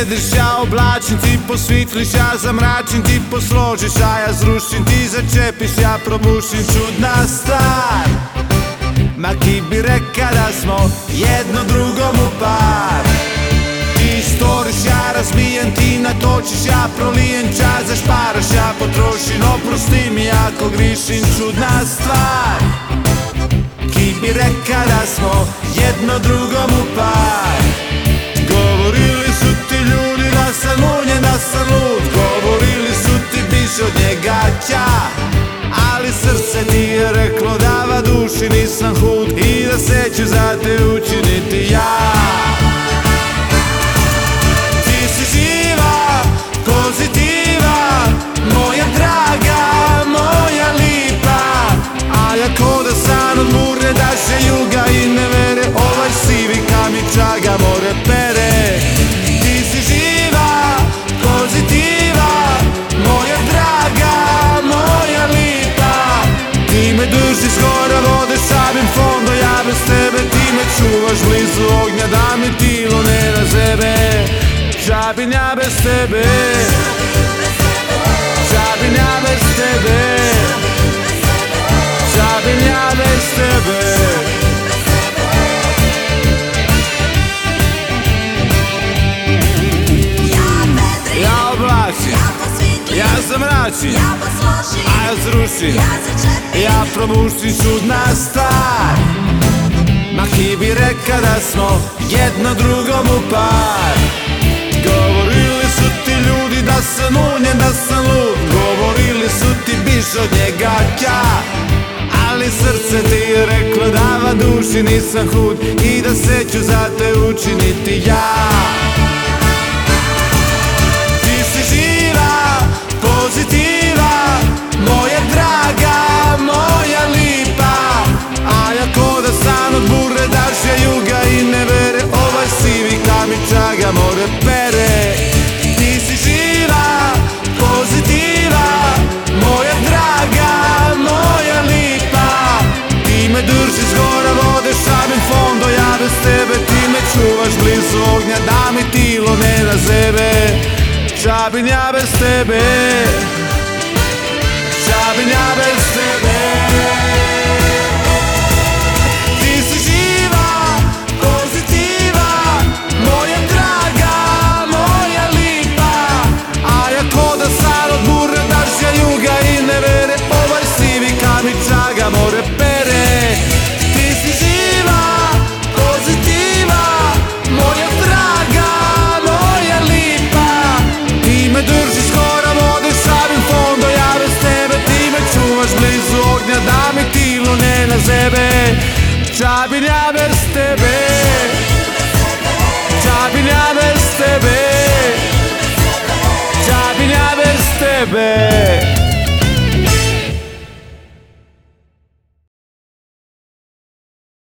jedeš, ja oblačim, ti posvitliš, ja zamračim, ti posložiš, a ja zrušim, ti začepiš, ja probušim. Čudna stvar, ma ki bi reka da smo jedno drugom u par. Ti storiš, ja razbijem, ti natočiš, ja prolijem, čas zašparaš, ja potrošim. Oprosti mi ako grišim. Čudna stvar, ki bi reka da smo jedno drugom u par. Govorili su ti ljudi da sam munjen, da sam lud. Govorili su ti biš od njega ća, ali srce ti je reklo da va duši nisam hud i da se ću za te učiniti ja. Ti si živa, pozitiva, moja draga, moja lipa, a ja ko da san od burne daše juga i nevere, ovaj sivi kamen čaga more pere. Ti si živa, pozitiva, moja draga, moja lipa, ti me držiš skoro vode sabim fondo, ja bez tebe, ti me čuvaš blizu ognja da mi tilo ne razebe. Žabin ja bez tebe, žabin ja bez tebe, žabin ja bez tebe. Ja oblačim, ja zamračim, a ja zrušim, ja probušim. Čudna stvar, ma ki bi reka da smo jedno drugom u par. Govorili su ti ljudi da sam munjen, da sam lud. Govorili su ti biš od njega ća, ali srce ti je reklo da va duši nisam hud i da se ću za te učiniti ja. Ti si živa, pozitiva, moja draga, moja lipa, a ja ko da san od burre daše juga i nevere, ovaj sivi kamen čaga more pere. Ti si živa, pozitiva, moja draga, moja lipa, ti me držiš gora vode šabim fondo, ja bez tebe, ti me čuvaš blizu ognja da mi tilo ne razebe. Žabin ja bez tebe, žabin ja bez tebe. Ti si živa, pozitiva, moja draga, moja lipa, a ja ko da san od burne dašja juga i nevere, ovaj sivi kamen čaga more pere. Ti si živa, pozitiva, moja draga, moja lipa, ti me držiš skoro vode šabim fondo, ja bez tebe, ti me čuvaš blizu ognja da mi tilo ne nazebe. Žabin ja bez